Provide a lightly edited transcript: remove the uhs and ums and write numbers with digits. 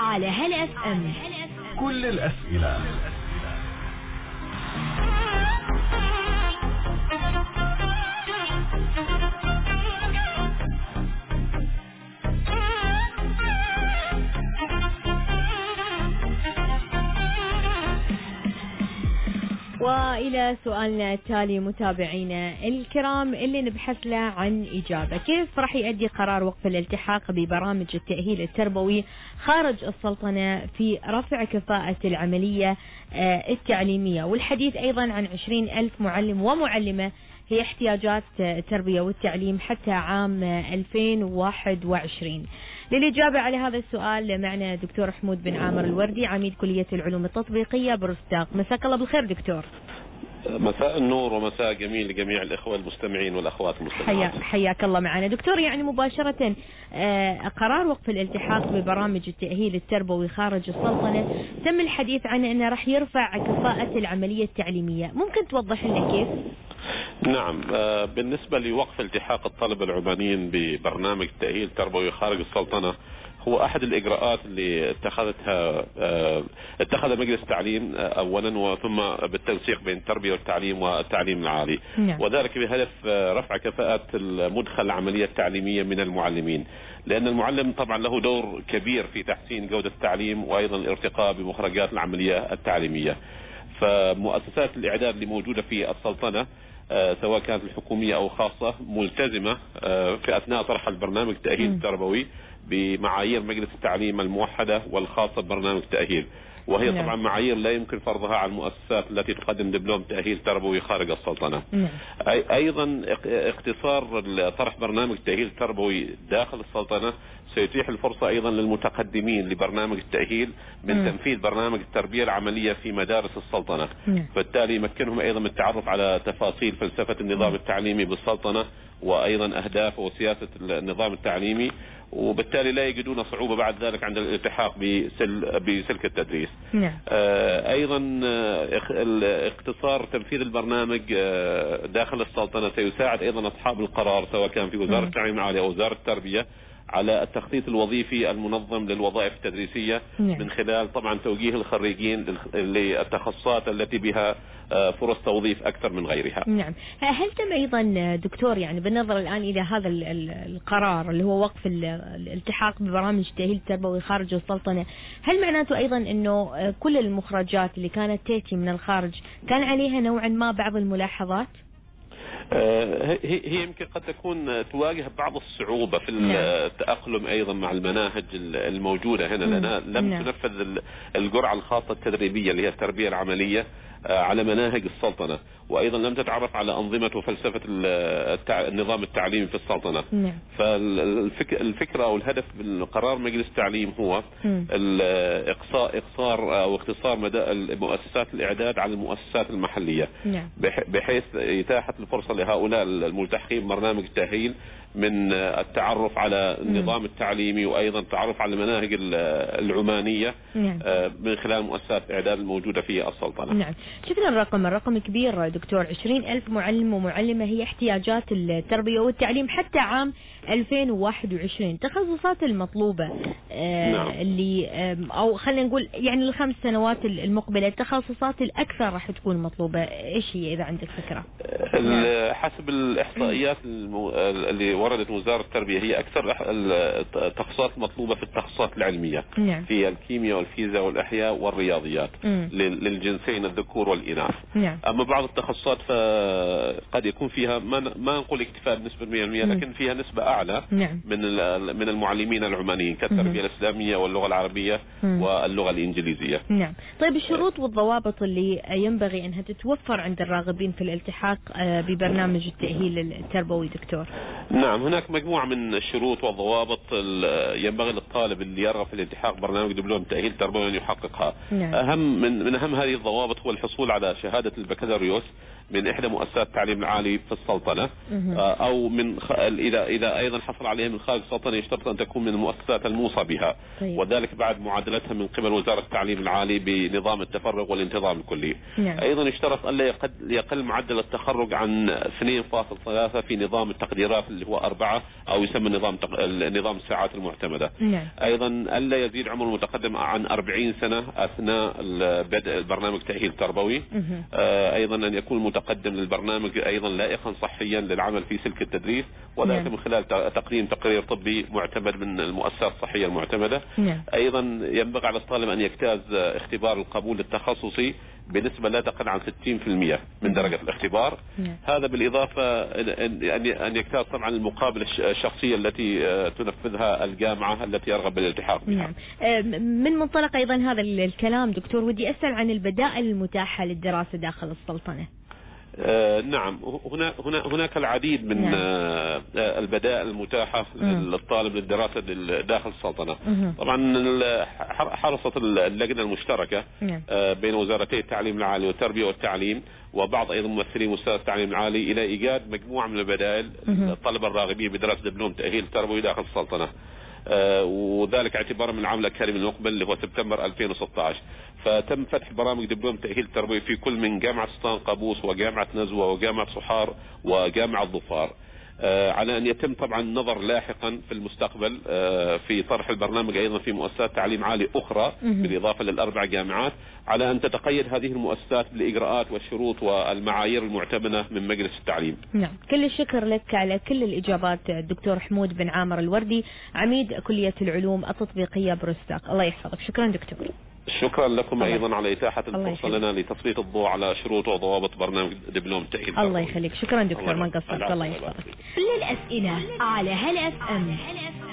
على هلا اف ام. كل الأسئلة. وإلى سؤالنا التالي متابعينا الكرام اللي نبحث له عن إجابة: كيف راح يؤدي قرار وقف الالتحاق ببرامج التأهيل التربوي خارج السلطنة في رفع كفاءة العملية التعليمية؟ والحديث أيضا عن 20,000 معلم ومعلمة هي احتياجات التربية والتعليم حتى عام 2021. للإجابة على هذا السؤال معنا دكتور حمود بن عامر الوردي، عميد كلية العلوم التطبيقية برستاق. مساك الله بالخير دكتور. مساء النور ومساء جميل لجميع الإخوة المستمعين والأخوات المستمعات. حياك الله معنا دكتور. يعني مباشرة قرار وقف الالتحاق ببرامج التأهيل التربوي خارج السلطنة تم الحديث عنه أنه راح يرفع كفاءة العملية التعليمية، ممكن توضح لنا كيف؟ نعم، بالنسبة لوقف التحاق الطلبة العمانيين ببرنامج التأهيل التربوي خارج السلطنة هو أحد الإجراءات اللي اتخذ مجلس التعليم أولا، وثم بالتنسيق بين التربية والتعليم والتعليم العالي، وذلك بهدف رفع كفاءة المدخل العملية التعليمية من المعلمين، لأن المعلم طبعا له دور كبير في تحسين جودة التعليم وأيضا الارتقاء بمخرجات العملية التعليمية. فمؤسسات الإعداد اللي موجودة في السلطنة سواء كانت الحكومية أو خاصة ملتزمة في أثناء طرح البرنامج التأهيل التربوي بمعايير مجلس التعليم الموحدة والخاصة ببرنامج التأهيل، وهي طبعا معايير لا يمكن فرضها على المؤسسات التي تقدم دبلوم تأهيل تربوي خارج السلطنة. أيضا اختصار طرح برنامج تأهيل تربوي داخل السلطنة سيتيح الفرصة أيضا للمتقدمين لبرنامج التأهيل من تنفيذ برنامج التربية العملية في مدارس السلطنة، فبالتالي يمكنهم أيضا من التعرف على تفاصيل فلسفة النظام التعليمي بالسلطنة وأيضا أهدافه وسياسة النظام التعليمي، وبالتالي لا يجدون صعوبة بعد ذلك عند الالتحاق بسلك التدريس. أيضا اختصار تنفيذ البرنامج داخل السلطنة سيساعد أيضا أصحاب القرار سواء كان في وزارة التعليم العالي أو وزارة التربية على التخطيط الوظيفي المنظم للوظائف التدريسية من خلال طبعا توجيه الخريجين للتخصصات التي بها فرص توظيف أكثر من غيرها. نعم. هل تم أيضا دكتور يعني بالنظر الآن إلى هذا القرار اللي هو وقف الالتحاق ببرامج التأهيل التربوي خارج السلطنة، هل معناته أيضا أنه كل المخرجات اللي كانت تأتي من الخارج كان عليها نوعا ما بعض الملاحظات؟ هي يمكن قد تكون تواجه بعض الصعوبة في التأقلم أيضا مع المناهج الموجودة هنا، لأنها لم تنفذ الجرعة الخاصة التدريبية اللي هي التربية العملية على مناهج السلطنة، وأيضا لم تتعرف على أنظمة وفلسفة النظام التعليمي في السلطنة. فالفكرة أو الهدف من قرار مجلس التعليم هو إقصار أو اختصار مؤسسات الإعداد على المؤسسات المحلية، بحيث إتاحة الفرصة لهؤلاء الملتحقين ببرنامج التأهيل من التعرف على النظام التعليمي وأيضا التعرف على المناهج العمانية من خلال مؤسسات الإعداد الموجودة في السلطنة. نعم، شفنا الرقم كبير دكتور، 20,000 معلم ومعلمة هي احتياجات التربية والتعليم حتى عام 2021. تخصصات المطلوبة اللي أو خلينا نقول يعني ال5 سنوات المقبلة التخصصات الأكثر راح تكون مطلوبة، إيش هي إذا عندك فكرة؟ حسب الإحصائيات اللي وردت من وزارة التربية هي أكثر التخصصات المطلوبة في التخصصات العلمية في الكيمياء والفيزياء والأحياء والرياضيات للجنسين الذكور والإناث. أما بعض التخصصات فقد يكون فيها ما نقول اكتفاء بنسبة 100%، لكن فيها نسبة أعلى من المعلمين العمانيين كالتربية الإسلامية واللغة العربية واللغة الإنجليزية. نعم. طيب الشروط والضوابط اللي ينبغي أنها تتوفر عند الراغبين في الالتحاق ببرنامج التأهيل التربوي دكتور؟ نعم، هناك مجموعة من الشروط والضوابط ينبغي للطالب اللي يرغب في الالتحاق برنامج دبلوم تأهيل تربوي أن يحققها. من أهم هذه الضوابط هو الحصول على شهادة البكالوريوس من إحدى مؤسسات التعليم العالي في السلطنة، أو من إذا أيضا حصل عليها من خارج السلطنة يشترط أن تكون من المؤسسات الموصى بها. طيب. وذلك بعد معادلتها من قبل وزارة التعليم العالي بنظام التفرغ والانتظام الكلي. نعم. أيضا يشترط أن لا يقل معدل التخرج عن 2.3 في نظام التقديرات اللي هو 4 أو يسمى نظام الساعات المعتمدة. نعم. أيضا ألا يزيد عمر المتقدم عن 40 سنة أثناء بدء البرنامج التأهيل التربوي. أيضا أن يكون المتقدم للبرنامج أيضا لائقا صحيا للعمل في سلك التدريس، وذلك نعم. من خلال تقديم تقرير طبي معتمد من المؤسسات الصحية المعتمدة. نعم. أيضا ينبغي على الطالب أن يجتاز اختبار القبول التخصصي بنسبة لا تقل عن 60% من درجة الاختبار. نعم. هذا بالإضافة أن يجتاز طبعا المقابلة الشخصية التي تنفذها الجامعة التي يرغب بالالتحاق بها. نعم. من منطلق أيضا هذا الكلام دكتور، ودي أسأل عن البدائل المتاحة للدراسة داخل السلطنة. نعم، هناك العديد من البدائل المتاحة للطالب للدراسة داخل السلطنة. طبعا حرصت اللجنة المشتركة بين وزارتي التعليم العالي والتربية والتعليم وبعض أيضا ممثلين مؤسسات التعليم العالي إلى إيجاد مجموعة من البدائل للطلبة الراغبين بدراسة دبلوم تأهيل تربوي داخل السلطنة، وذلك اعتبارا من العام الأكاديمي المقبل اللي هو سبتمبر 2016. فتم فتح برامج دبلوم تأهيل تربوي في كل من جامعة سلطان قابوس وجامعة نزوة وجامعة صحار وجامعة ظفار، على أن يتم طبعا النظر لاحقا في المستقبل في طرح البرنامج أيضا في مؤسسات تعليم عالي أخرى بالإضافة للأربع جامعات، على أن تتقيد هذه المؤسسات بالإجراءات والشروط والمعايير المعتمدة من مجلس التعليم. نعم، كل الشكر لك على كل الإجابات الدكتور حمود بن عامر الوردي، عميد كلية العلوم التطبيقية بروستاق. الله يحفظك. شكرا دكتور. شكرا لكم أيضا على إتاحة الفرصة لنا لتسليط الضوء على شروط وضوابط برنامج دبلوم تأهيل. الله يخليك. شكرا دكتور، ما قصرت. الله يحفظك. للأسئلة على هلا FM.